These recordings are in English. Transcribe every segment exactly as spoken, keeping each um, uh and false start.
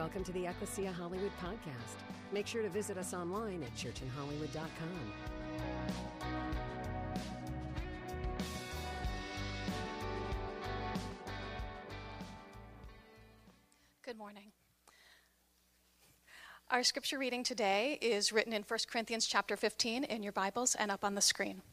Welcome to the Ecclesia Hollywood podcast. Make sure to visit us online at church in hollywood dot com. Good morning. Our scripture reading today is written in First Corinthians chapter fifteen in your Bibles and up on the screen.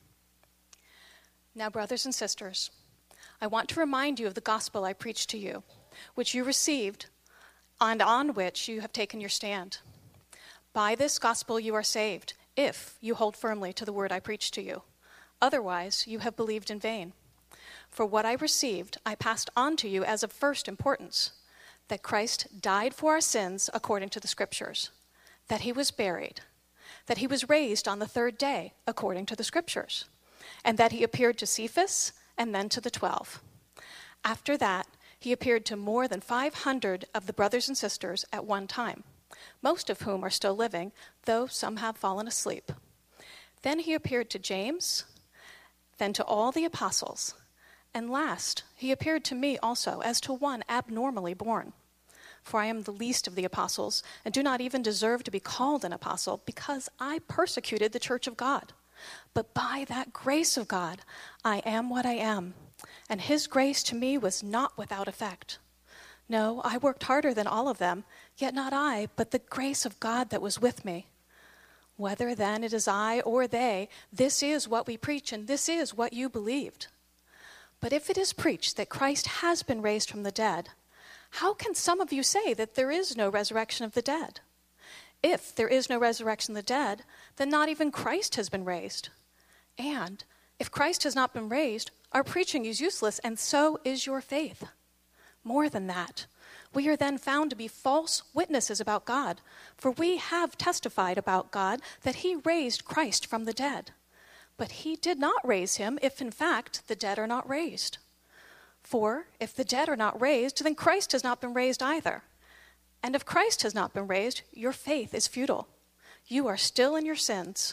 Now, brothers and sisters, I want to remind you of the gospel I preached to you, which you received and on which you have taken your stand. By this gospel you are saved, if you hold firmly to the word I preached to you. Otherwise, you have believed in vain. For what I received, I passed on to you as of first importance, that Christ died for our sins according to the Scriptures, that he was buried, that he was raised on the third day according to the Scriptures, and that he appeared to Cephas and then to the twelve. After that, he appeared to more than five hundred of the brothers and sisters at one time, most of whom are still living, though some have fallen asleep. Then he appeared to James, then to all the apostles, and last he appeared to me also as to one abnormally born. For I am the least of the apostles, and do not even deserve to be called an apostle, because I persecuted the church of God. But by that grace of God, I am what I am. And his grace to me was not without effect. No, I worked harder than all of them, yet not I, but the grace of God that was with me. Whether then it is I or they, this is what we preach, and this is what you believed. But if it is preached that Christ has been raised from the dead, how can some of you say that there is no resurrection of the dead? If there is no resurrection of the dead, then not even Christ has been raised. And if Christ has not been raised, our preaching is useless, and so is your faith. More than that, we are then found to be false witnesses about God, for we have testified about God that he raised Christ from the dead. But he did not raise him if, in fact, the dead are not raised. For if the dead are not raised, then Christ has not been raised either. And if Christ has not been raised, your faith is futile. You are still in your sins.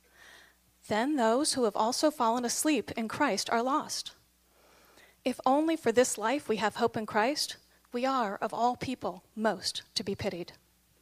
Then those who have also fallen asleep in Christ are lost. If only for this life we have hope in Christ, we are, of all people, most to be pitied.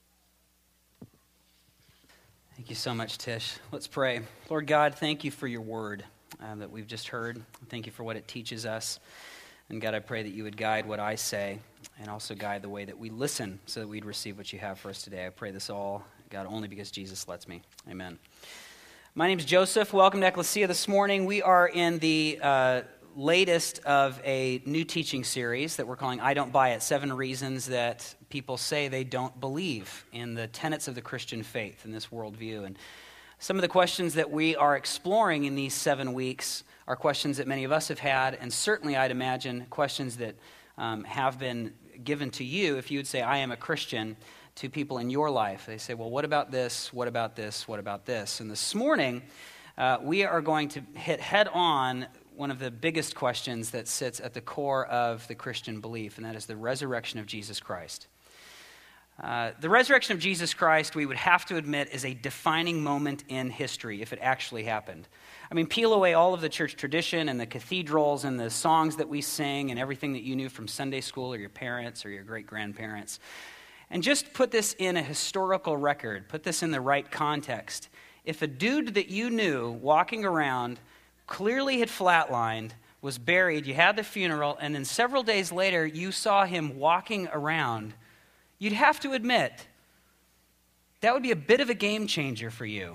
Thank you so much, Tish. Let's pray. Lord God, thank you for your word uh, that we've just heard. Thank you for what it teaches us. And God, I pray that you would guide what I say and also guide the way that we listen so that we'd receive what you have for us today. I pray this all, God, only because Jesus lets me. Amen. My name is Joseph. Welcome to Ecclesia this morning. We are in the uh, latest of a new teaching series that we're calling I Don't Buy It, Seven Reasons That People Say They Don't Believe in the Tenets of the Christian Faith in this worldview. And some of the questions that we are exploring in these seven weeks are questions that many of us have had, and certainly I'd imagine questions that um, have been given to you if you would say, I am a Christian, to people in your life. They say, well, what about this? What about this? What about this? And this morning, uh, we are going to hit head on one of the biggest questions that sits at the core of the Christian belief, and that is the resurrection of Jesus Christ. Uh, the resurrection of Jesus Christ, we would have to admit, is a defining moment in history if it actually happened. I mean, peel away all of the church tradition and the cathedrals and the songs that we sing and everything that you knew from Sunday school or your parents or your great-grandparents, and just put this in a historical record, put this in the right context. If a dude that you knew walking around clearly had flatlined, was buried, you had the funeral, and then several days later you saw him walking around, you'd have to admit that would be a bit of a game changer for you.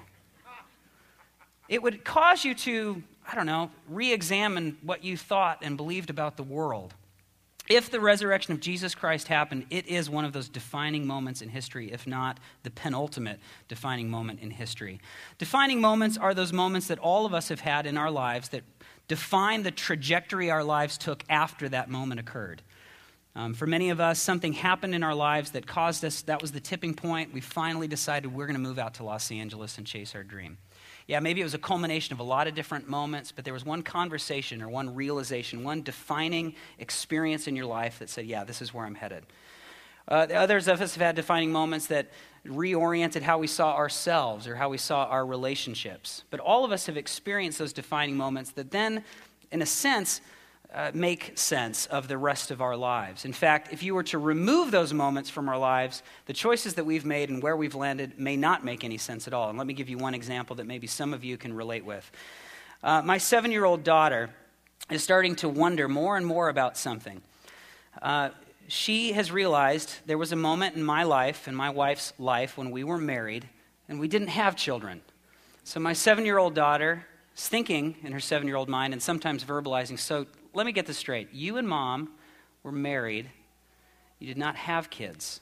It would cause you to, I don't know, re-examine what you thought and believed about the world. If the resurrection of Jesus Christ happened, it is one of those defining moments in history, if not the penultimate defining moment in history. Defining moments are those moments that all of us have had in our lives that define the trajectory our lives took after that moment occurred. Um, for many of us, something happened in our lives that caused us, that was the tipping point. We finally decided we're going to move out to Los Angeles and chase our dream. Yeah, maybe it was a culmination of a lot of different moments, but there was one conversation or one realization, one defining experience in your life that said, yeah, this is where I'm headed. Uh, the others of us have had defining moments that reoriented how we saw ourselves or how we saw our relationships. But all of us have experienced those defining moments that then, in a sense, uh, make sense of the rest of our lives. In fact, if you were to remove those moments from our lives, the choices that we've made and where we've landed may not make any sense at all. And let me give you one example that maybe some of you can relate with. Uh, my seven-year-old daughter is starting to wonder more and more about something. Uh, she has realized there was a moment in my life, in my wife's life, when we were married and we didn't have children. So my seven-year-old daughter is thinking in her seven-year-old mind and sometimes verbalizing, so let me get this straight. You and Mom were married. You did not have kids.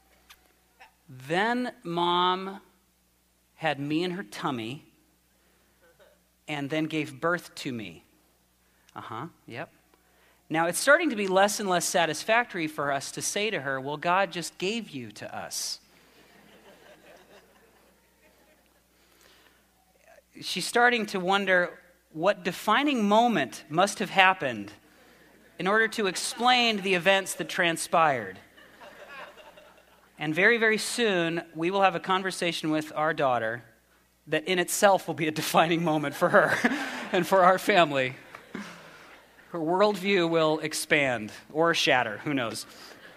Then Mom had me in her tummy and then gave birth to me. Uh-huh, yep. Now, it's starting to be less and less satisfactory for us to say to her, well, God just gave you to us. She's starting to wonder what defining moment must have happened in order to explain the events that transpired. And very, very soon, we will have a conversation with our daughter that in itself will be a defining moment for her and for our family. Her worldview will expand or shatter, who knows.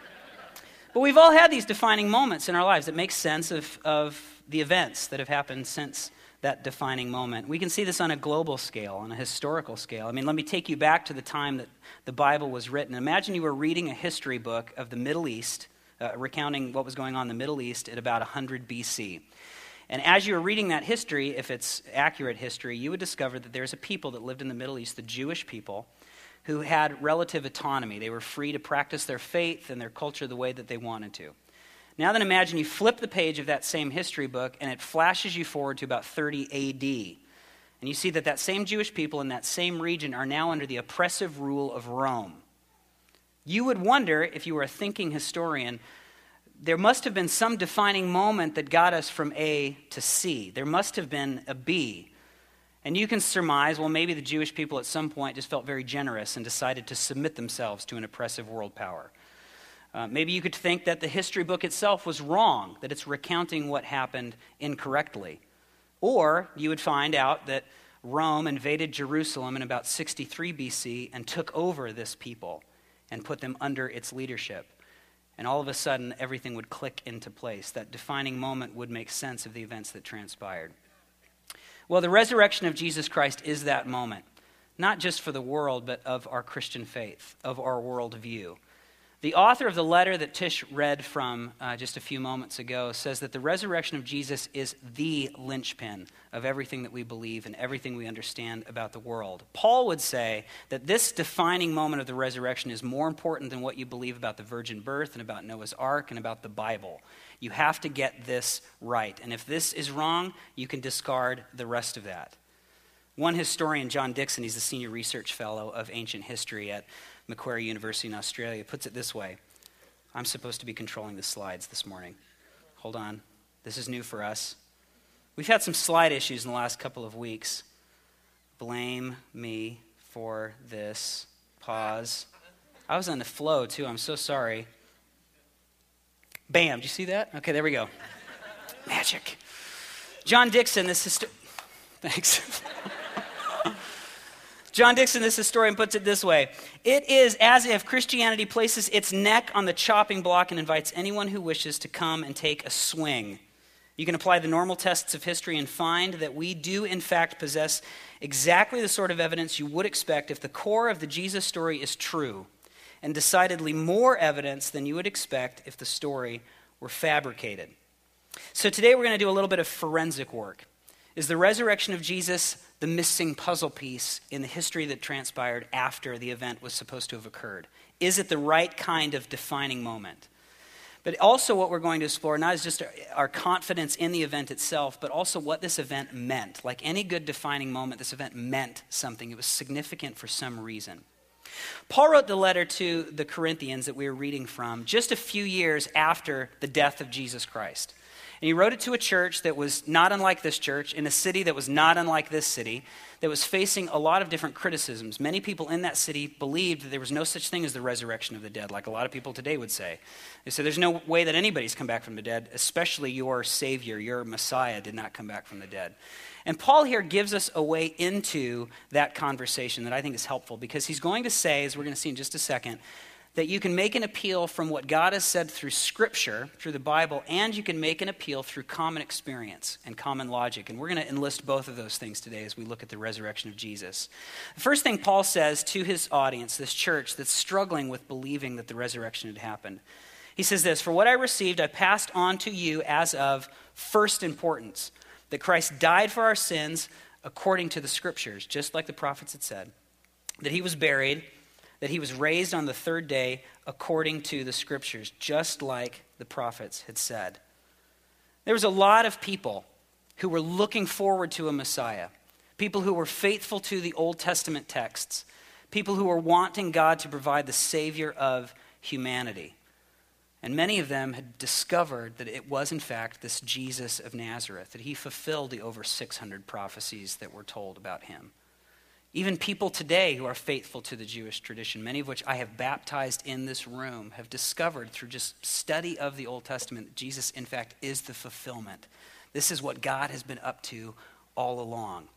But we've all had these defining moments in our lives that make sense of, of the events that have happened since that defining moment. We can see this on a global scale, on a historical scale. I mean, let me take you back to the time that the Bible was written. Imagine you were reading a history book of the Middle East, uh, recounting what was going on in the Middle East at about one hundred B C. And as you were reading that history, if it's accurate history, you would discover that there's a people that lived in the Middle East, the Jewish people, who had relative autonomy. They were free to practice their faith and their culture the way that they wanted to. Now then, imagine you flip the page of that same history book and it flashes you forward to about thirty A D. And you see that that same Jewish people in that same region are now under the oppressive rule of Rome. You would wonder, if you were a thinking historian, there must have been some defining moment that got us from A to C. There must have been a B. And you can surmise, well, maybe the Jewish people at some point just felt very generous and decided to submit themselves to an oppressive world power. Uh, maybe you could think that the history book itself was wrong, that it's recounting what happened incorrectly. Or you would find out that Rome invaded Jerusalem in about sixty-three B C and took over this people and put them under its leadership. And all of a sudden, everything would click into place. That defining moment would make sense of the events that transpired. Well, the resurrection of Jesus Christ is that moment, not just for the world, but of our Christian faith, of our worldview. The author of the letter that Tish read from uh, just a few moments ago says that the resurrection of Jesus is the linchpin of everything that we believe and everything we understand about the world. Paul would say that this defining moment of the resurrection is more important than what you believe about the virgin birth and about Noah's Ark and about the Bible. You have to get this right. And if this is wrong, you can discard the rest of that. One historian, John Dixon, he's the senior research fellow of ancient history at Macquarie University in Australia, puts it this way. I'm supposed to be controlling the slides this morning. Hold on. This is new for us. We've had some slide issues in the last couple of weeks. Blame me for this. Pause. I was on the flow, too. I'm so sorry. Bam. Did you see that? Okay, there we go. Magic. John Dixon, this is... Histo- Thanks. John Dixon, this historian, puts it this way. It is as if Christianity places its neck on the chopping block and invites anyone who wishes to come and take a swing. You can apply the normal tests of history and find that we do, in fact, possess exactly the sort of evidence you would expect if the core of the Jesus story is true, and decidedly more evidence than you would expect if the story were fabricated. So today we're going to do a little bit of forensic work. Is the resurrection of Jesus the missing puzzle piece in the history that transpired after the event was supposed to have occurred? Is it the right kind of defining moment? But also what we're going to explore, not is just our, our confidence in the event itself, but also what this event meant. Like any good defining moment, this event meant something. It was significant for some reason. Paul wrote the letter to the Corinthians that we were reading from just a few years after the death of Jesus Christ. And he wrote it to a church that was not unlike this church, in a city that was not unlike this city, that was facing a lot of different criticisms. Many people in that city believed that there was no such thing as the resurrection of the dead, like a lot of people today would say. They said there's no way that anybody's come back from the dead, especially your Savior, your Messiah did not come back from the dead. And Paul here gives us a way into that conversation that I think is helpful, because he's going to say, as we're going to see in just a second, that you can make an appeal from what God has said through Scripture, through the Bible, and you can make an appeal through common experience and common logic. And we're going to enlist both of those things today as we look at the resurrection of Jesus. The first thing Paul says to his audience, this church that's struggling with believing that the resurrection had happened, he says this, "For what I received, I passed on to you as of first importance, that Christ died for our sins according to the Scriptures," just like the prophets had said, "that he was buried, that he was raised on the third day according to the Scriptures," just like the prophets had said. There was a lot of people who were looking forward to a Messiah, people who were faithful to the Old Testament texts, people who were wanting God to provide the Savior of humanity. And many of them had discovered that it was in fact this Jesus of Nazareth, that he fulfilled the over six hundred prophecies that were told about him. Even people today who are faithful to the Jewish tradition, many of which I have baptized in this room, have discovered through just study of the Old Testament that Jesus, in fact, is the fulfillment. This is what God has been up to all along.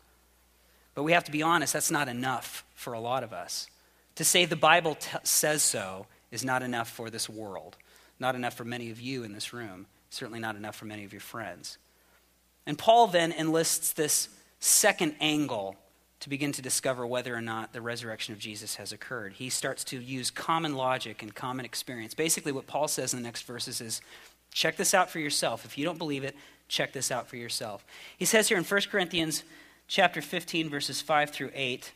But we have to be honest, that's not enough for a lot of us. To say the Bible t- says so is not enough for this world, not enough for many of you in this room, certainly not enough for many of your friends. And Paul then enlists this second angle to begin to discover whether or not the resurrection of Jesus has occurred. He starts to use common logic and common experience. Basically, what Paul says in the next verses is, check this out for yourself. If you don't believe it, check this out for yourself. He says here in First Corinthians chapter fifteen, verses five through eight,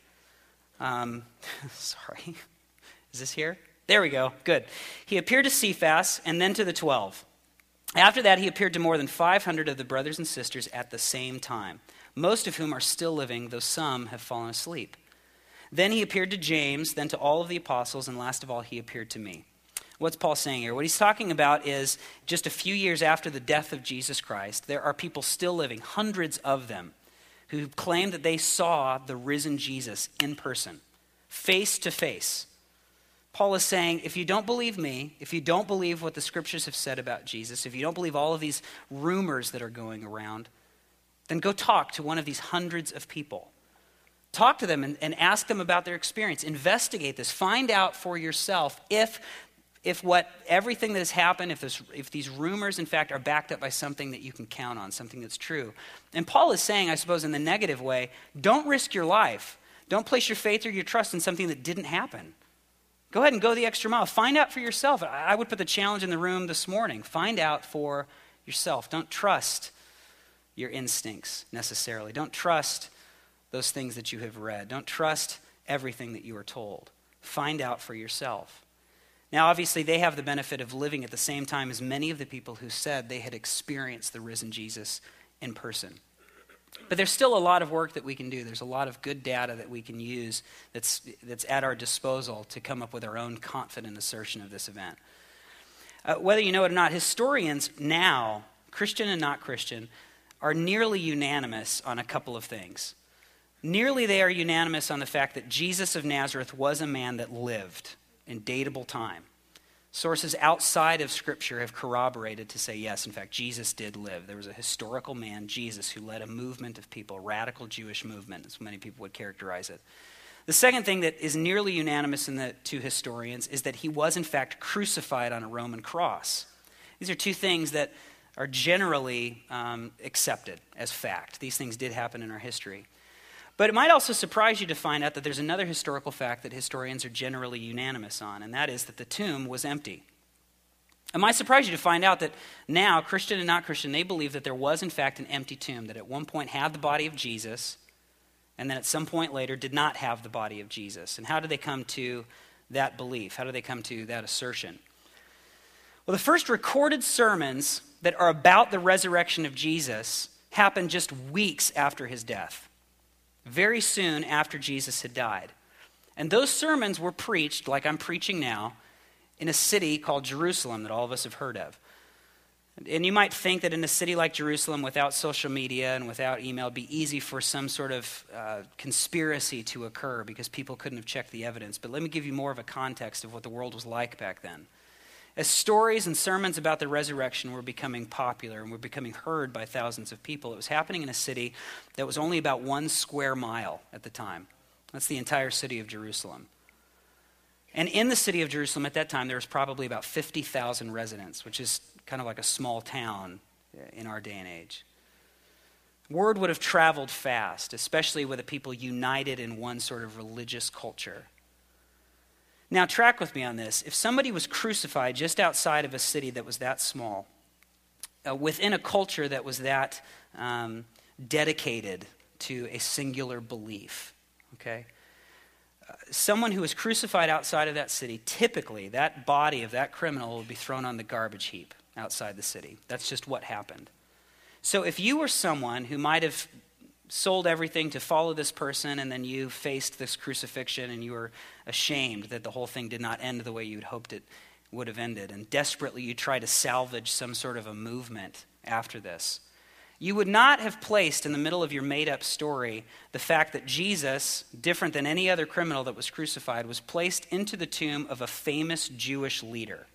um, sorry, is this here? There we go, good. "He appeared to Cephas and then to the twelve. After that, he appeared to more than five hundred of the brothers and sisters at the same time, most of whom are still living, though some have fallen asleep. Then he appeared to James, then to all of the apostles, and last of all, he appeared to me." What's Paul saying here? What he's talking about is just a few years after the death of Jesus Christ, there are people still living, hundreds of them, who claim that they saw the risen Jesus in person, face to face. Paul is saying, if you don't believe me, if you don't believe what the Scriptures have said about Jesus, if you don't believe all of these rumors that are going around, then go talk to one of these hundreds of people. Talk to them and, and ask them about their experience. Investigate this. Find out for yourself if, if what everything that has happened, if, this, if these rumors, in fact, are backed up by something that you can count on, something that's true. And Paul is saying, I suppose in the negative way, don't risk your life. Don't place your faith or your trust in something that didn't happen. Go ahead and go the extra mile. Find out for yourself. I would put the challenge in the room this morning. Find out for yourself. Don't trust your instincts necessarily. Don't trust those things that you have read. Don't trust everything that you are told. Find out for yourself. Now, obviously, they have the benefit of living at the same time as many of the people who said they had experienced the risen Jesus in person. But there's still a lot of work that we can do. There's a lot of good data that we can use that's, that's at our disposal to come up with our own confident assertion of this event. Uh, whether you know it or not, historians now, Christian and not Christian, are nearly unanimous on a couple of things. Nearly they are unanimous on the fact that Jesus of Nazareth was a man that lived in datable time. Sources outside of Scripture have corroborated to say, yes, in fact, Jesus did live. There was a historical man, Jesus, who led a movement of people, a radical Jewish movement, as many people would characterize it. The second thing that is nearly unanimous in the two historians is that he was, in fact, crucified on a Roman cross. These are two things that are generally um, accepted as fact. These things did happen in our history. But it might also surprise you to find out that there's another historical fact that historians are generally unanimous on, and that is that the tomb was empty. It might surprise you to find out that now, Christian and not Christian, they believe that there was in fact an empty tomb, that at one point had the body of Jesus, and then at some point later did not have the body of Jesus. And how do they come to that belief? How do they come to that assertion? Well, the first recorded sermons that are about the resurrection of Jesus happened just weeks after his death, very soon after Jesus had died. And those sermons were preached, like I'm preaching now, in a city called Jerusalem that all of us have heard of. And you might think that in a city like Jerusalem, without social media and without email, it'd be easy for some sort of uh, conspiracy to occur because people couldn't have checked the evidence. But let me give you more of a context of what the world was like back then. As stories and sermons about the resurrection were becoming popular and were becoming heard by thousands of people, it was happening in a city that was only about one square mile at the time. That's the entire city of Jerusalem. And in the city of Jerusalem at that time, there was probably about fifty thousand residents, which is kind of like a small town in our day and age. Word would have traveled fast, especially with the people united in one sort of religious culture. Now, track with me on this. If somebody was crucified just outside of a city that was that small, uh, within a culture that was that um, dedicated to a singular belief, okay? Uh, someone who was crucified outside of that city, typically that body of that criminal would be thrown on the garbage heap outside the city. That's just what happened. So if you were someone who might have sold everything to follow this person and then you faced this crucifixion and you were ashamed that the whole thing did not end the way you'd hoped it would have ended, and desperately you try to salvage some sort of a movement after this, you would not have placed in the middle of your made-up story the fact that Jesus, different than any other criminal that was crucified, was placed into the tomb of a famous Jewish leader.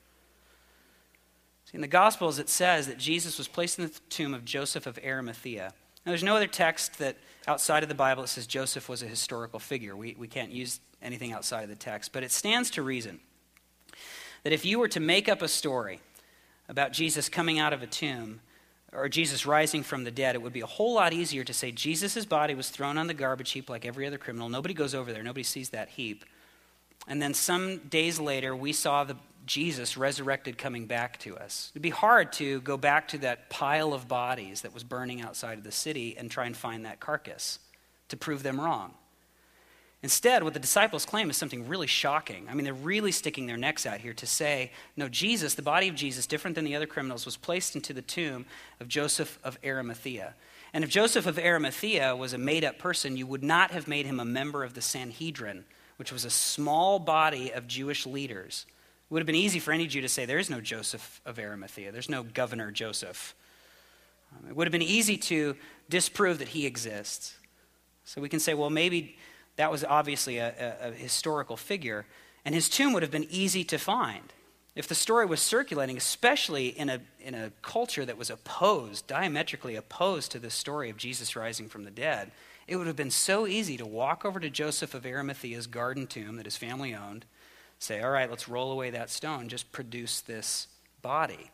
See, in the Gospels it says that Jesus was placed in the tomb of Joseph of Arimathea. Now, there's no other text that outside of the Bible that says Joseph was a historical figure. We, we can't use anything outside of the text. But it stands to reason that if you were to make up a story about Jesus coming out of a tomb or Jesus rising from the dead, it would be a whole lot easier to say Jesus' body was thrown on the garbage heap like every other criminal. Nobody goes over there. Nobody sees that heap. And then some days later, we saw the Jesus resurrected coming back to us. It'd be hard to go back to that pile of bodies that was burning outside of the city and try and find that carcass to prove them wrong. Instead, what the disciples claim is something really shocking. I mean, they're really sticking their necks out here to say, no, Jesus, the body of Jesus, different than the other criminals, was placed into the tomb of Joseph of Arimathea. And if Joseph of Arimathea was a made-up person, you would not have made him a member of the Sanhedrin, which was a small body of Jewish leaders. It would have been easy for any Jew to say, there is no Joseph of Arimathea. There's no Governor Joseph. Um, it would have been easy to disprove that he exists. So we can say, well, maybe that was obviously a, a, a historical figure, and his tomb would have been easy to find. If the story was circulating, especially in a, in a culture that was opposed, diametrically opposed to the story of Jesus rising from the dead, it would have been so easy to walk over to Joseph of Arimathea's garden tomb that his family owned, say, all right, let's roll away that stone, just produce this body.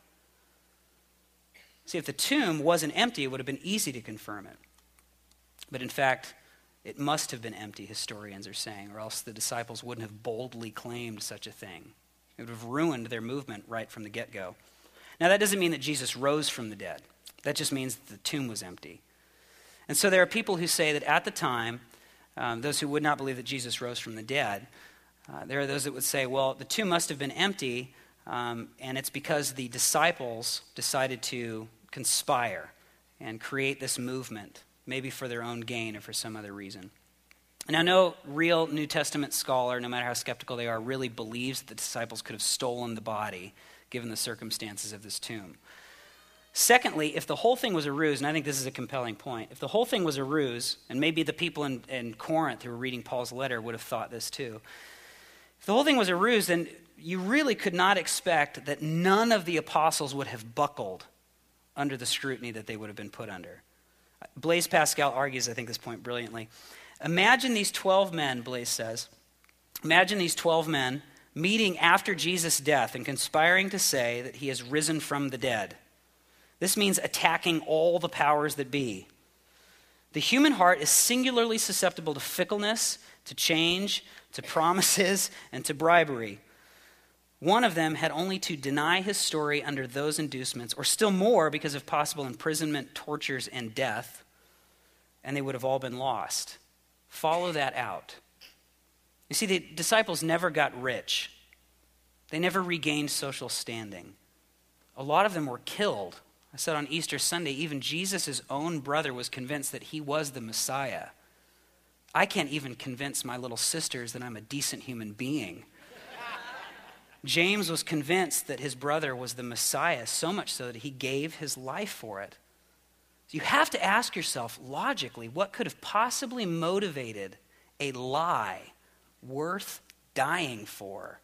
See, if the tomb wasn't empty, it would have been easy to confirm it. But in fact, it must have been empty, historians are saying, or else the disciples wouldn't have boldly claimed such a thing. It would have ruined their movement right from the get-go. Now, that doesn't mean that Jesus rose from the dead. That just means that the tomb was empty. And so there are people who say that at the time, um, those who would not believe that Jesus rose from the dead, Uh, there are those that would say, well, the tomb must have been empty, um, and it's because the disciples decided to conspire and create this movement, maybe for their own gain or for some other reason. Now, no real New Testament scholar, no matter how skeptical they are, really believes that the disciples could have stolen the body, given the circumstances of this tomb. Secondly, if the whole thing was a ruse, and I think this is a compelling point, if the whole thing was a ruse, and maybe the people in, in Corinth who were reading Paul's letter would have thought this too, if the whole thing was a ruse, then you really could not expect that none of the apostles would have buckled under the scrutiny that they would have been put under. Blaise Pascal argues, I think, this point brilliantly. Imagine these twelve men, Blaise says, imagine these twelve men meeting after Jesus' death and conspiring to say that he has risen from the dead. This means attacking all the powers that be. The human heart is singularly susceptible to fickleness, to change, to promises, and to bribery. One of them had only to deny his story under those inducements, or still more because of possible imprisonment, tortures, and death, and they would have all been lost. Follow that out. You see, the disciples never got rich. They never regained social standing. A lot of them were killed. I said on Easter Sunday, even Jesus' own brother was convinced that he was the Messiah. I can't even convince my little sisters that I'm a decent human being. James was convinced that his brother was the Messiah, so much so that he gave his life for it. You have to ask yourself, logically, what could have possibly motivated a lie worth dying for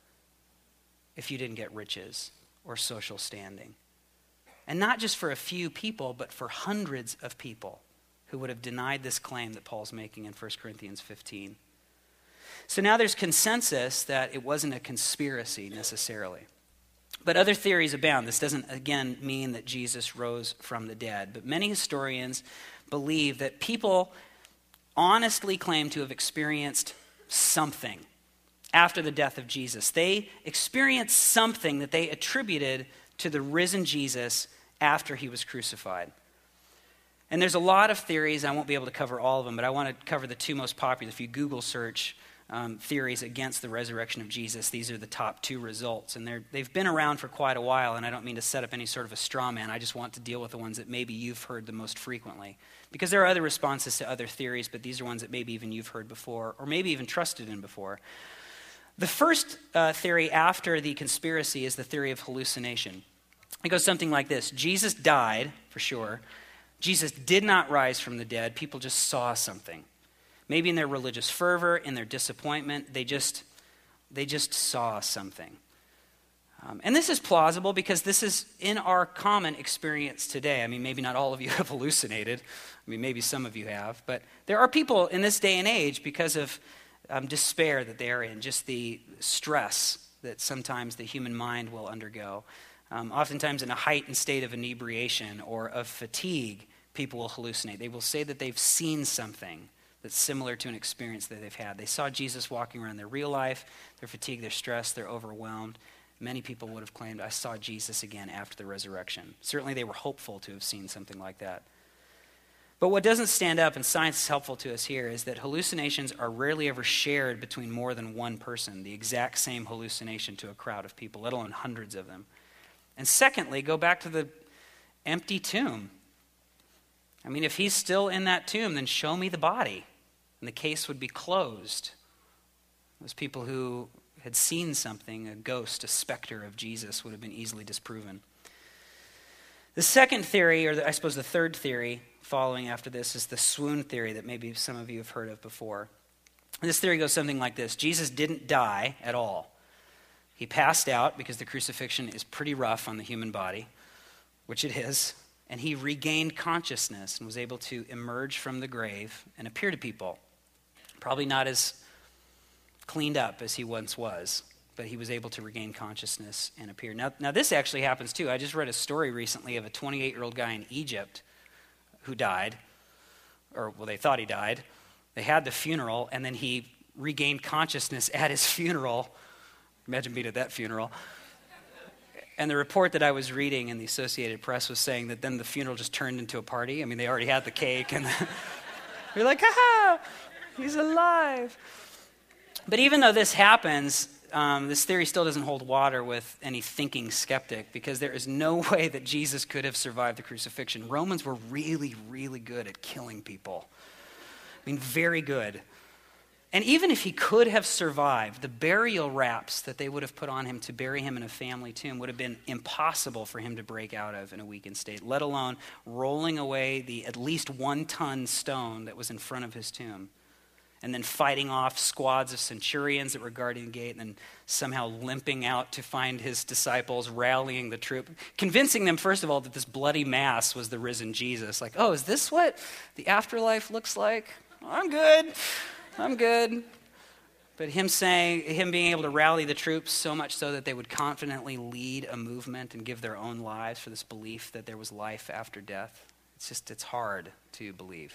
if you didn't get riches or social standing? And not just for a few people, but for hundreds of people who would have denied this claim that Paul's making in First Corinthians fifteen. So now there's consensus that it wasn't a conspiracy necessarily. But other theories abound. This doesn't, again, mean that Jesus rose from the dead. But many historians believe that people honestly claim to have experienced something after the death of Jesus. They experienced something that they attributed to the risen Jesus after he was crucified. And there's a lot of theories. I won't be able to cover all of them, but I want to cover the two most popular. If you Google search um, theories against the resurrection of Jesus, these are the top two results. And they're, they've been around for quite a while, and I don't mean to set up any sort of a straw man. I just want to deal with the ones that maybe you've heard the most frequently. Because there are other responses to other theories, but these are ones that maybe even you've heard before, or maybe even trusted in before. The first uh, theory after the conspiracy is the theory of hallucination. It goes something like this. Jesus died, for sure. Jesus did not rise from the dead. People just saw something. Maybe in their religious fervor, in their disappointment, they just, they just saw something. Um, and this is plausible because this is in our common experience today. I mean, maybe not all of you have hallucinated. I mean, maybe some of you have. But there are people in this day and age, because of um, despair that they are in, just the stress that sometimes the human mind will undergo. Um, oftentimes in a heightened state of inebriation or of fatigue, people will hallucinate. They will say that they've seen something that's similar to an experience that they've had. They saw Jesus walking around their real life. They're fatigued, they're stressed, they're overwhelmed. Many people would have claimed, I saw Jesus again after the resurrection. Certainly they were hopeful to have seen something like that. But what doesn't stand up, and science is helpful to us here, is that hallucinations are rarely ever shared between more than one person, the exact same hallucination to a crowd of people, let alone hundreds of them. And secondly, go back to the empty tomb. I mean, if he's still in that tomb, then show me the body, and the case would be closed. Those people who had seen something, a ghost, a specter of Jesus, would have been easily disproven. The second theory, or the, I suppose the third theory following after this, is the swoon theory that maybe some of you have heard of before. This theory goes something like this. Jesus didn't die at all. He passed out because the crucifixion is pretty rough on the human body, which it is, and he regained consciousness and was able to emerge from the grave and appear to people. Probably not as cleaned up as he once was, but he was able to regain consciousness and appear. Now, now this actually happens too. I just read a story recently of a twenty-eight-year-old guy in Egypt who died, or well, they thought he died. They had the funeral, and then he regained consciousness at his funeral. Imagine being at that funeral. And the report that I was reading in the Associated Press was saying that then the funeral just turned into a party. I mean, they already had the cake, and you're like, ha-ha, he's alive. But even though this happens, um, this theory still doesn't hold water with any thinking skeptic, because there is no way that Jesus could have survived the crucifixion. Romans were really, really good at killing people. I mean, very good. And even if he could have survived, the burial wraps that they would have put on him to bury him in a family tomb would have been impossible for him to break out of in a weakened state, let alone rolling away the at least one-ton stone that was in front of his tomb, and then fighting off squads of centurions that were guarding the gate, and then somehow limping out to find his disciples, rallying the troop, convincing them, first of all, that this bloody mass was the risen Jesus. Like, oh, is this what the afterlife looks like? I'm good. I'm good. But him saying, him being able to rally the troops so much so that they would confidently lead a movement and give their own lives for this belief that there was life after death. It's just, it's hard to believe.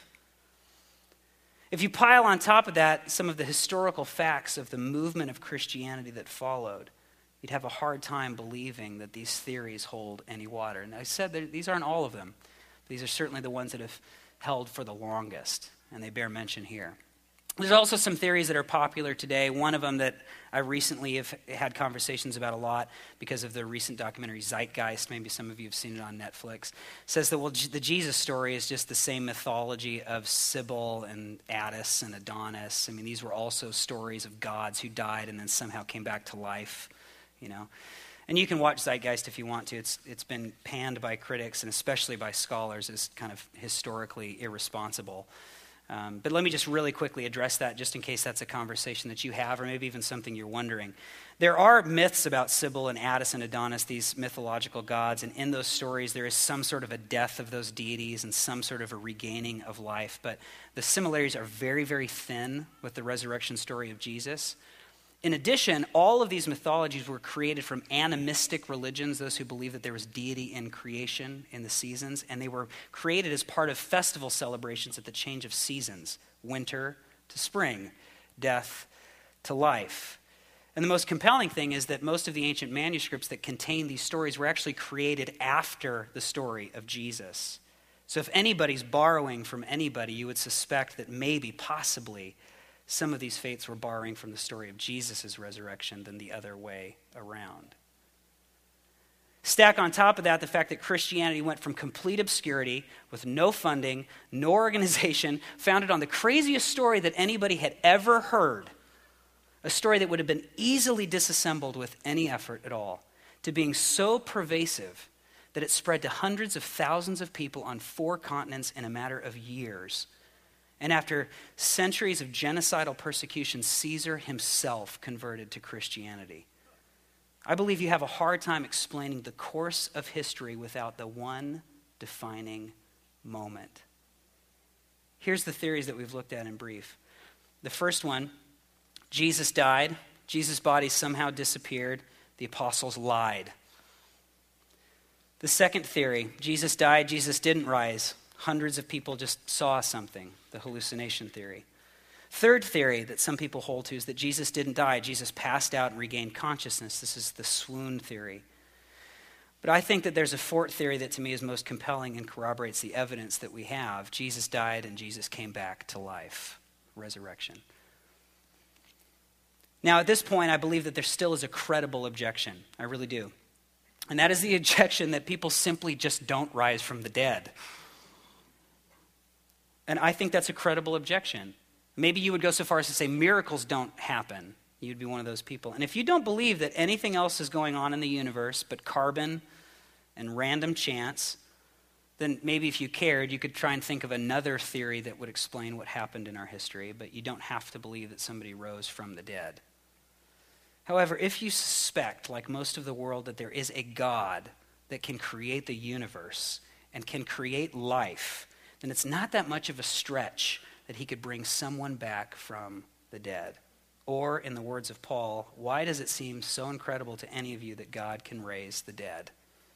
If you pile on top of that some of the historical facts of the movement of Christianity that followed, you'd have a hard time believing that these theories hold any water. And I said that these aren't all of them. These are certainly the ones that have held for the longest, and they bear mention here. There's also some theories that are popular today. One of them that I recently have had conversations about a lot because of the recent documentary Zeitgeist, maybe some of you have seen it on Netflix, says that, well, the Jesus story is just the same mythology of Sybil and Attis and Adonis. I mean, these were also stories of gods who died and then somehow came back to life you know. And you can watch Zeitgeist if you want to. It's it's been panned by critics and especially by scholars as kind of historically irresponsible. Um, but let me just really quickly address that just in case that's a conversation that you have or maybe even something you're wondering. There are myths about Sybil and Attis and Adonis, these mythological gods, and in those stories there is some sort of a death of those deities and some sort of a regaining of life. But the similarities are very, very thin with the resurrection story of Jesus. In addition, all of these mythologies were created from animistic religions, those who believe that there was deity in creation in the seasons, and they were created as part of festival celebrations at the change of seasons, winter to spring, death to life. And the most compelling thing is that most of the ancient manuscripts that contain these stories were actually created after the story of Jesus. So if anybody's borrowing from anybody, you would suspect that maybe, possibly, some of these faiths were borrowing from the story of Jesus' resurrection than the other way around. Stack on top of that the fact that Christianity went from complete obscurity with no funding, no organization, founded on the craziest story that anybody had ever heard, a story that would have been easily disassembled with any effort at all, to being so pervasive that it spread to hundreds of thousands of people on four continents in a matter of years. And after centuries of genocidal persecution, Caesar himself converted to Christianity. I believe you have a hard time explaining the course of history without the one defining moment. Here's the theories that we've looked at in brief. The first one, Jesus died, Jesus' body somehow disappeared, the apostles lied. The second theory, Jesus died, Jesus didn't rise. Hundreds of people just saw something, the hallucination theory. Third theory that some people hold to is that Jesus didn't die. Jesus passed out and regained consciousness. This is the swoon theory. But I think that there's a fourth theory that to me is most compelling and corroborates the evidence that we have. Jesus died and Jesus came back to life, resurrection. Now, at this point, I believe that there still is a credible objection. I really do. And that is the objection that people simply just don't rise from the dead. And I think that's a credible objection. Maybe you would go so far as to say miracles don't happen. You'd be one of those people. And if you don't believe that anything else is going on in the universe but carbon and random chance, then maybe if you cared, you could try and think of another theory that would explain what happened in our history, but you don't have to believe that somebody rose from the dead. However, if you suspect, like most of the world, that there is a God that can create the universe and can create life, then it's not that much of a stretch that he could bring someone back from the dead. Or, in the words of Paul, why does it seem so incredible to any of you that God can raise the dead?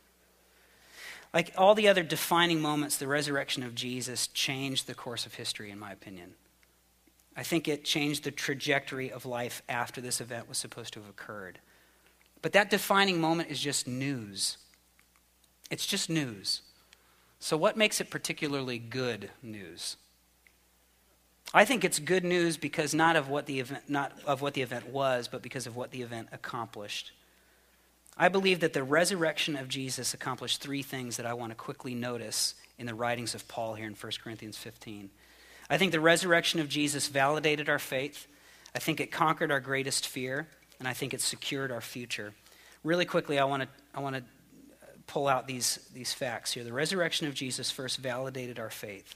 Like all the other defining moments, the resurrection of Jesus changed the course of history, in my opinion. I think it changed the trajectory of life after this event was supposed to have occurred. But that defining moment is just news. It's just news. So what makes it particularly good news? I think it's good news because not of what the event, not of what the event was, but because of what the event accomplished. I believe that the resurrection of Jesus accomplished three things that I want to quickly notice in the writings of Paul here in First Corinthians fifteen. I think the resurrection of Jesus validated our faith. I think it conquered our greatest fear, and I think it secured our future. Really quickly, I want to I want to pull out these, these facts here. The resurrection of Jesus first validated our faith.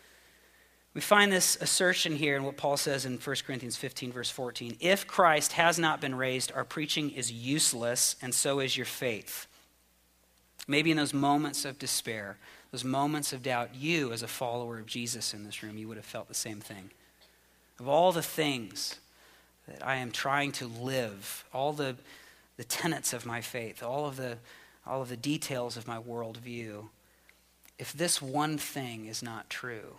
We find this assertion here in what Paul says in First Corinthians fifteen, verse fourteen. If Christ has not been raised, our preaching is useless, and so is your faith. Maybe in those moments of despair, those moments of doubt, you as a follower of Jesus in this room, you would have felt the same thing. Of all the things that I am trying to live, all the, the tenets of my faith, all of the, all of the details of my worldview, if this one thing is not true,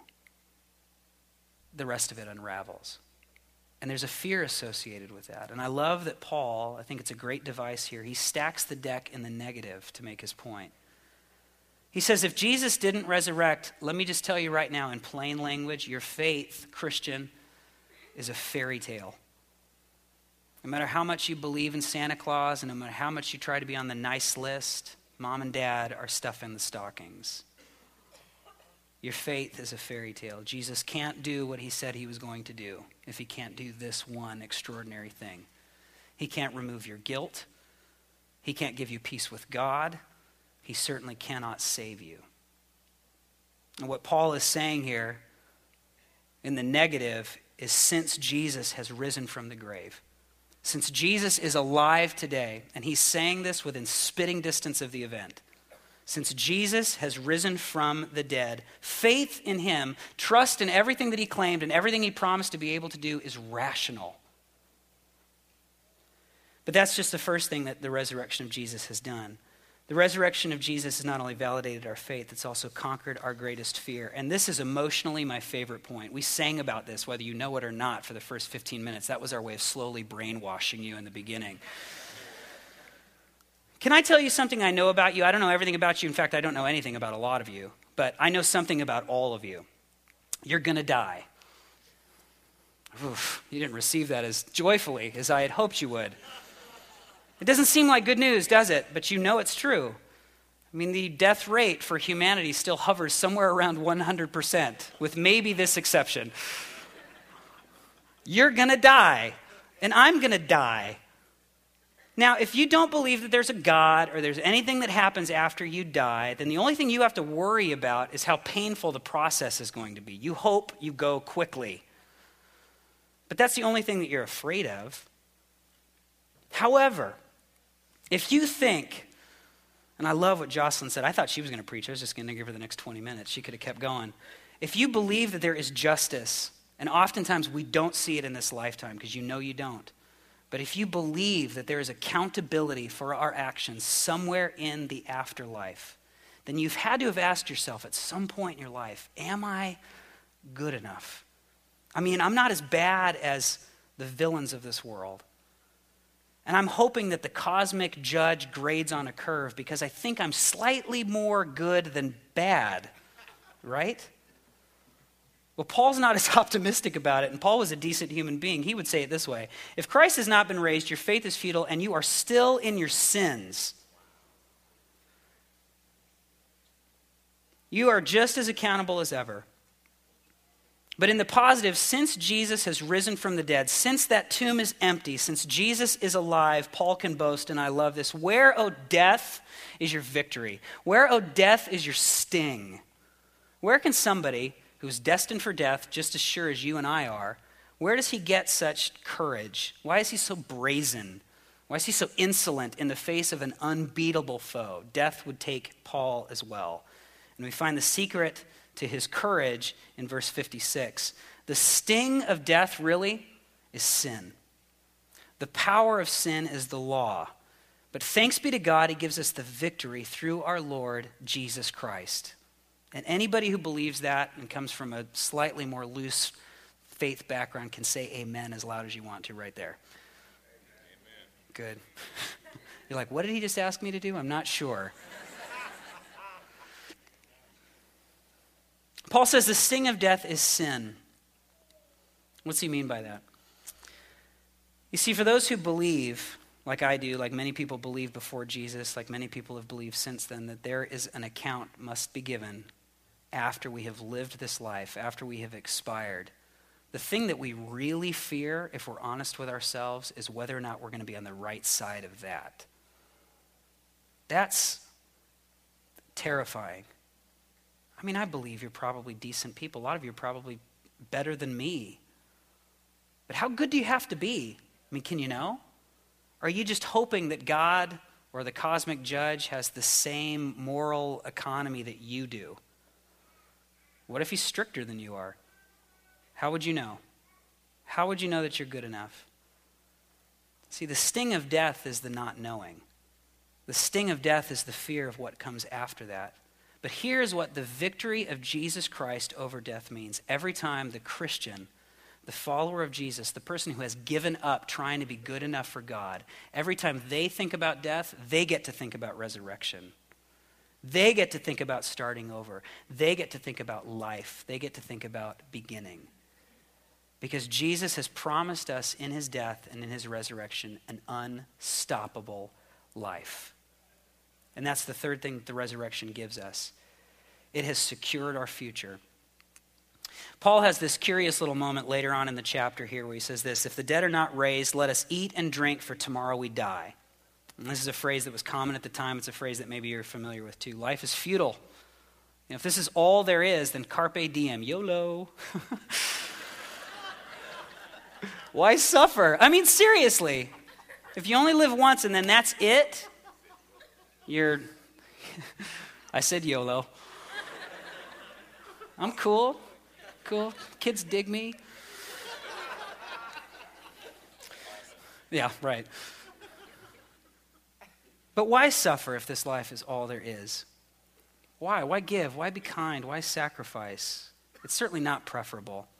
the rest of it unravels. And there's a fear associated with that. And I love that Paul, I think it's a great device here, he stacks the deck in the negative to make his point. He says, if Jesus didn't resurrect, let me just tell you right now in plain language, your faith, Christian, is a fairy tale. No matter how much you believe in Santa Claus and no matter how much you try to be on the nice list, mom and dad are stuffing the stockings. Your faith is a fairy tale. Jesus can't do what he said he was going to do if he can't do this one extraordinary thing. He can't remove your guilt He can't give you peace with God. He certainly cannot save you. And what Paul is saying here in the negative is since Jesus has risen from the grave, since Jesus is alive today, and he's saying this within spitting distance of the event, since Jesus has risen from the dead, faith in him, trust in everything that he claimed and everything he promised to be able to do is rational. But that's just the first thing that the resurrection of Jesus has done. The resurrection of Jesus has not only validated our faith, it's also conquered our greatest fear. And this is emotionally my favorite point. We sang about this, whether you know it or not, for the first fifteen minutes. That was our way of slowly brainwashing you in the beginning. Can I tell you something I know about you? I don't know everything about you. In fact, I don't know anything about a lot of you. But I know something about all of you. You're going to die. Oof, you didn't receive that as joyfully as I had hoped you would. It doesn't seem like good news, does it? But you know it's true. I mean, the death rate for humanity still hovers somewhere around one hundred percent, with maybe this exception. You're going to die, and I'm going to die. Now, if you don't believe that there's a God or there's anything that happens after you die, then the only thing you have to worry about is how painful the process is going to be. You hope you go quickly. But that's the only thing that you're afraid of. However, if you think, and I love what Jocelyn said, I thought she was going to preach. I was just going to give her the next twenty minutes. She could have kept going. If you believe that there is justice, and oftentimes we don't see it in this lifetime because you know you don't, but if you believe that there is accountability for our actions somewhere in the afterlife, then you've had to have asked yourself at some point in your life, am I good enough? I mean, I'm not as bad as the villains of this world. And I'm hoping that the cosmic judge grades on a curve because I think I'm slightly more good than bad, right? Well, Paul's not as optimistic about it, and Paul was a decent human being. He would say it this way: if Christ has not been raised, your faith is futile, and you are still in your sins. You are just as accountable as ever. But in the positive, since Jesus has risen from the dead, since that tomb is empty, since Jesus is alive, Paul can boast, and I love this, where, O death, is your victory? Where, O death, is your sting? Where can somebody who's destined for death, just as sure as you and I are, where does he get such courage? Why is he so brazen? Why is he so insolent in the face of an unbeatable foe? Death would take Paul as well. And we find the secret to his courage in verse fifty-six. The sting of death really is sin. The power of sin is the law. But thanks be to God, he gives us the victory through our Lord Jesus Christ. And anybody who believes that and comes from a slightly more loose faith background can say amen as loud as you want to right there. Amen. Good. You're like, what did he just ask me to do? I'm not sure. Paul says the sting of death is sin. What's he mean by that? You see, for those who believe, like I do, like many people believed before Jesus, like many people have believed since then, that there is an account must be given after we have lived this life, after we have expired. The thing that we really fear, if we're honest with ourselves, is whether or not we're going to be on the right side of that. That's terrifying. I mean, I believe you're probably decent people. A lot of you are probably better than me. But how good do you have to be? I mean, can you know? Are you just hoping that God or the cosmic judge has the same moral economy that you do? What if he's stricter than you are? How would you know? How would you know that you're good enough? See, the sting of death is the not knowing. The sting of death is the fear of what comes after that. But here's what the victory of Jesus Christ over death means. Every time the Christian, the follower of Jesus, the person who has given up trying to be good enough for God, every time they think about death, they get to think about resurrection. They get to think about starting over. They get to think about life. They get to think about beginning. Because Jesus has promised us in his death and in his resurrection an unstoppable life. And that's the third thing that the resurrection gives us. It has secured our future. Paul has this curious little moment later on in the chapter here where he says this: if the dead are not raised, let us eat and drink, for tomorrow we die. And this is a phrase that was common at the time. It's a phrase that maybe you're familiar with too. Life is futile. You know, if this is all there is, then carpe diem, YOLO. Why suffer? I mean, seriously. If you only live once and then that's it, you're, I said YOLO. I'm cool, cool. Kids dig me. Yeah, right. But why suffer if this life is all there is? Why? Why give? Why be kind? Why sacrifice? It's certainly not preferable.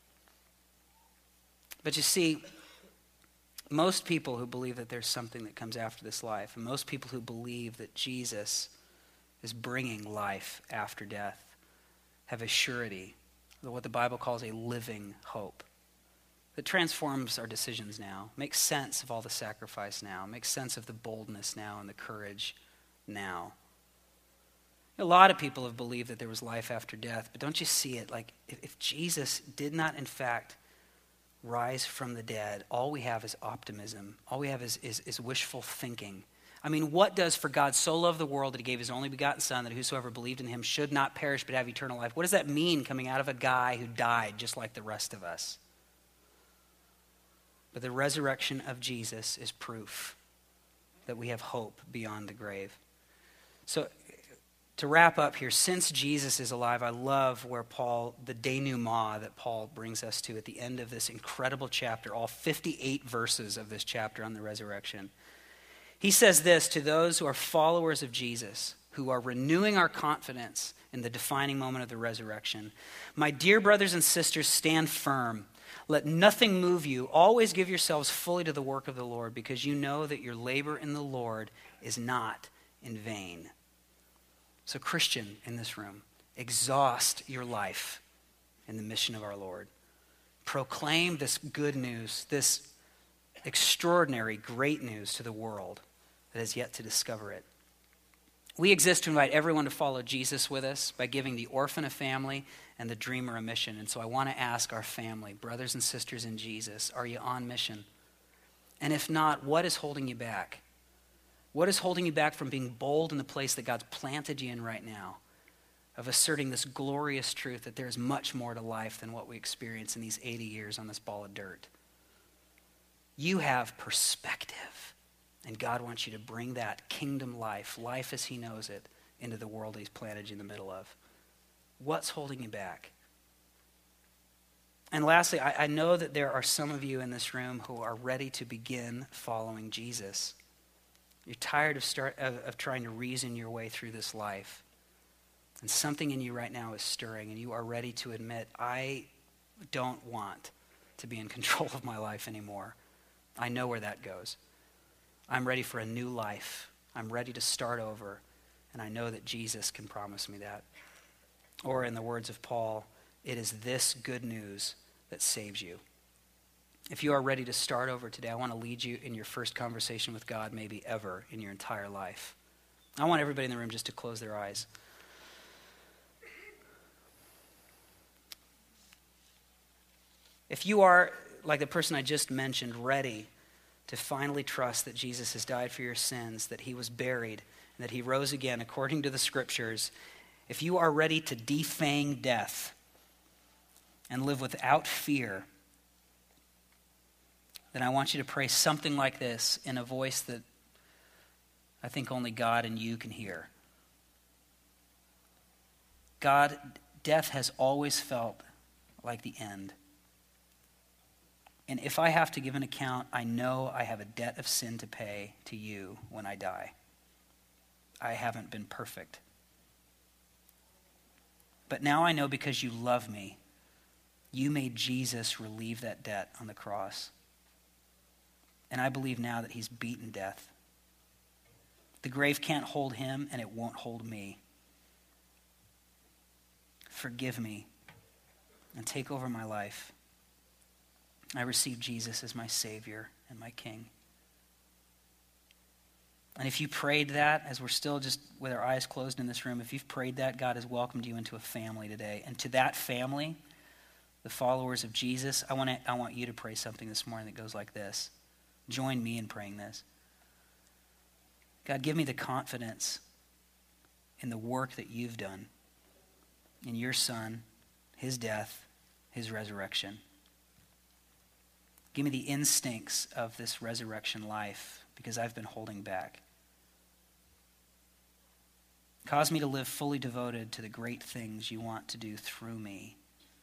But you see, most people who believe that there's something that comes after this life, and most people who believe that Jesus is bringing life after death, have a surety, what the Bible calls a living hope, that transforms our decisions now, makes sense of all the sacrifice now, makes sense of the boldness now and the courage now. A lot of people have believed that there was life after death, but don't you see it? Like, if, if Jesus did not, in fact, rise from the dead, all we have is optimism. All we have is, is, is wishful thinking. I mean, what does for God so love the world that he gave his only begotten Son, that whosoever believed in him should not perish but have eternal life? What does that mean coming out of a guy who died just like the rest of us? But the resurrection of Jesus is proof that we have hope beyond the grave. So to wrap up here, since Jesus is alive, I love where Paul, the denouement that Paul brings us to at the end of this incredible chapter, all fifty-eight verses of this chapter on the resurrection. He says this to those who are followers of Jesus, who are renewing our confidence in the defining moment of the resurrection. My dear brothers and sisters, stand firm. Let nothing move you. Always give yourselves fully to the work of the Lord, because you know that your labor in the Lord is not in vain. So, Christian in this room, exhaust your life in the mission of our Lord. Proclaim this good news, this extraordinary, great news to the world that has yet to discover it. We exist to invite everyone to follow Jesus with us by giving the orphan a family and the dreamer a mission. And so I want to ask our family, brothers and sisters in Jesus, are you on mission? And if not, what is holding you back? What is holding you back from being bold in the place that God's planted you in right now, of asserting this glorious truth that there is much more to life than what we experience in these eighty years on this ball of dirt? You have perspective, and God wants you to bring that kingdom life, life as he knows it, into the world he's planted you in the middle of. What's holding you back? And lastly, I, I know that there are some of you in this room who are ready to begin following Jesus. You're tired of, start, of, of trying to reason your way through this life. And something in you right now is stirring, and you are ready to admit, I don't want to be in control of my life anymore. I know where that goes. I'm ready for a new life. I'm ready to start over, and I know that Jesus can promise me that. Or in the words of Paul, it is this good news that saves you. If you are ready to start over today, I want to lead you in your first conversation with God, maybe ever in your entire life. I want everybody in the room just to close their eyes. If you are, like the person I just mentioned, ready to finally trust that Jesus has died for your sins, that he was buried, and that he rose again according to the scriptures, if you are ready to defang death and live without fear, then I want you to pray something like this in a voice that I think only God and you can hear. God, death has always felt like the end. And if I have to give an account, I know I have a debt of sin to pay to you when I die. I haven't been perfect. But now I know, because you love me, you made Jesus relieve that debt on the cross. And I believe now that he's beaten death. The grave can't hold him, and it won't hold me. Forgive me and take over my life. I receive Jesus as my Savior and my King. And if you prayed that, as we're still just with our eyes closed in this room, if you've prayed that, God has welcomed you into a family today. And to that family, the followers of Jesus, I want to, I want you to pray something this morning that goes like this. Join me in praying this. God, give me the confidence in the work that you've done in your Son, his death, his resurrection. Give me the instincts of this resurrection life because I've been holding back. Cause me to live fully devoted to the great things you want to do through me.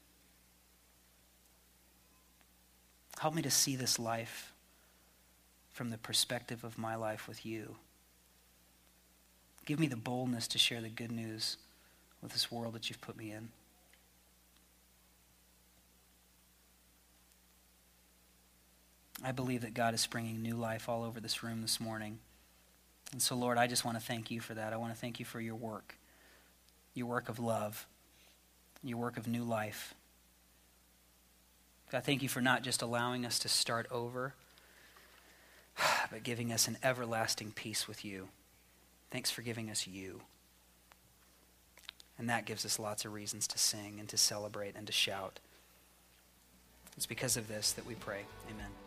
Help me to see this life from the perspective of my life with you. Give me the boldness to share the good news with this world that you've put me in. I believe that God is springing new life all over this room this morning. And so, Lord, I just want to thank you for that. I want to thank you for your work, your work of love, your work of new life. God, thank you for not just allowing us to start over, but giving us an everlasting peace with you. Thanks for giving us you. And that gives us lots of reasons to sing and to celebrate and to shout. It's because of this that we pray. Amen.